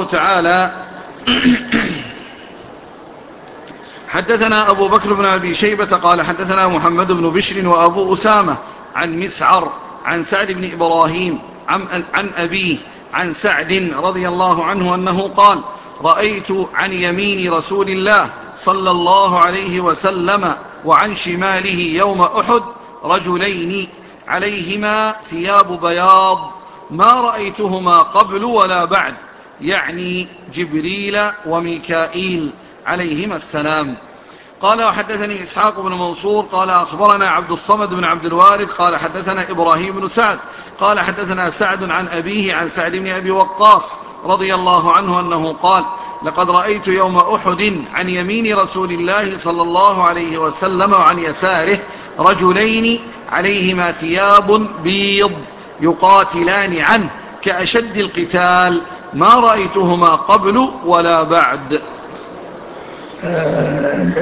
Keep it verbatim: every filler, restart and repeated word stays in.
الله تعالى: حدثنا أبو بكر بن أبي شيبة قال حدثنا محمد بن بشر وأبو أسامة عن مسعر عن سعد بن إبراهيم عن, عن أبيه عن سعد رضي الله عنه أنه قال: رأيت عن يمين رسول الله صلى الله عليه وسلم وعن شماله يوم أحد رجلين عليهما ثياب بياض ما رأيتهما قبل ولا بعد، يعني جبريل وميكائيل عليهما السلام. قال: وحدثني إسحاق بن منصور قال أخبرنا عبد الصمد بن عبد الوارث قال حدثنا إبراهيم بن سعد قال حدثنا سعد عن أبيه عن سعد بن أبي وقاص رضي الله عنه أنه قال: لقد رأيت يوم أحد عن يمين رسول الله صلى الله عليه وسلم وعن يساره رجلين عليهما ثياب بيض يقاتلان عنه كأشد القتال ما رأيتهما قبل ولا بعد.